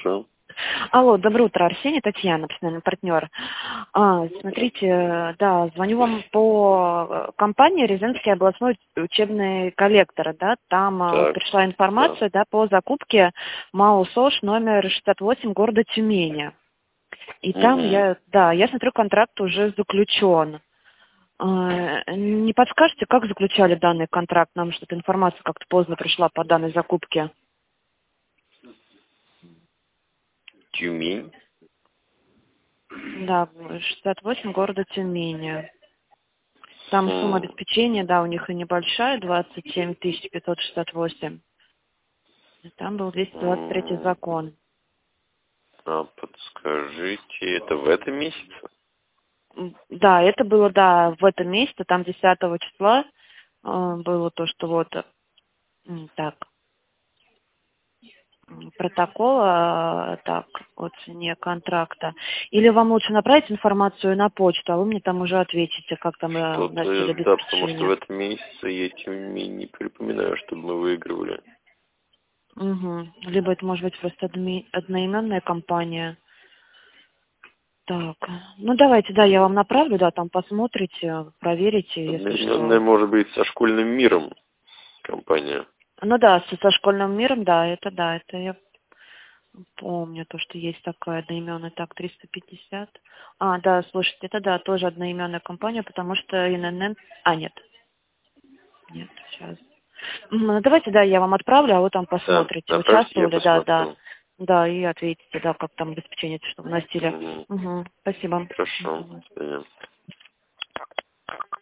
Слушаю. Алло, доброе утро, Арсений, Татьяна, постоянный партнер. Смотрите, да, звоню вам по компании Рязанский областной учебный коллектор, да, там вот Так, пришла информация, да, по закупке МАУ СОЖ номер 68 города Тюмени. И там Мгм. я смотрю, контракт уже заключен. Не подскажете, как заключали данный контракт? Нам что-то информация как-то поздно пришла по данной закупке. Тюмень. Да, 68 города Тюмени. Там сумма Хм. обеспечения, да, у них и небольшая, 27 568. И там был 223 М, закон. А подскажите, это в этом месяце? Да, это было, да, в этом месяце, там 10 числа было то, что вот так, протокол, так, о цене контракта. Или вам лучше направить информацию на почту, а вы мне там уже ответите, как там вносили Что-то, да, потому что в обеспечение. этом месяце я Тюмень не припоминаю, чтобы мы выигрывали. Угу. Либо это может быть просто одноименная компания. Так, ну давайте, да, я вам направлю, да, там посмотрите, проверите, если Одноименная, что. может быть, со школьным миром компания. Ну да, со школьным миром, да, это я помню, то, что есть такая одноименная, так, 350. Да, слушайте, это да, тоже одноименная компания, потому что ИНН... нет, сейчас. Ну, давайте, да, я вам отправлю, а вы там Да, посмотрите, направьте, я участвовали, да, посмотрю. да, и ответите, да, как там обеспечение, что вносили. Мгм. Угу, спасибо. Хорошо. Мгм. До свидания.